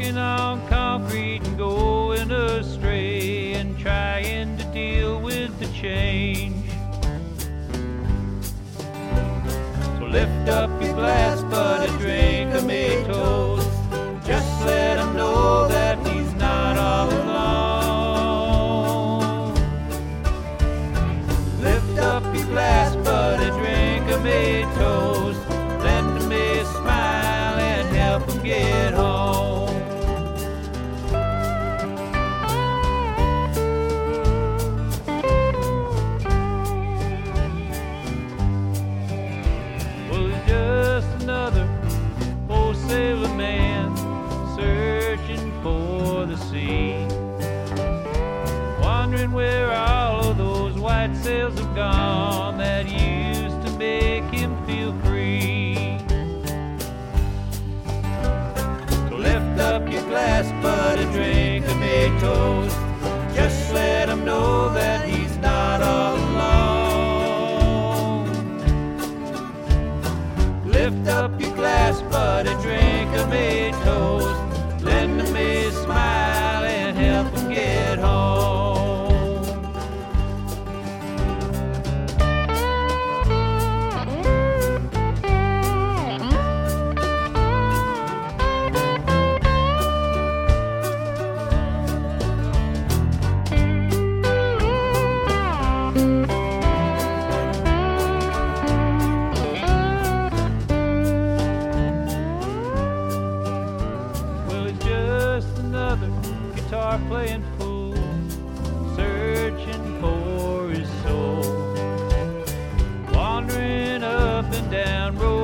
walking on concrete and going astray and trying to deal with the change. So lift up your glass, buddy, drink a me toast. Just let him know that he's not all alone. Lift up your glass, buddy, drink a me toast. Lend him a smile and help him get home. Well, he's just another old sailor man searching for the sea, wondering where all of those white sails have gone that used to make him feel free. So lift up your glass, buddy, drink a me toast. Just let him know that he's not all alone. Lift up your glass, buddy, drink a me toast. Lend him a smile and help him get home. Guitar playing fool, searching for his soul, wandering up and down road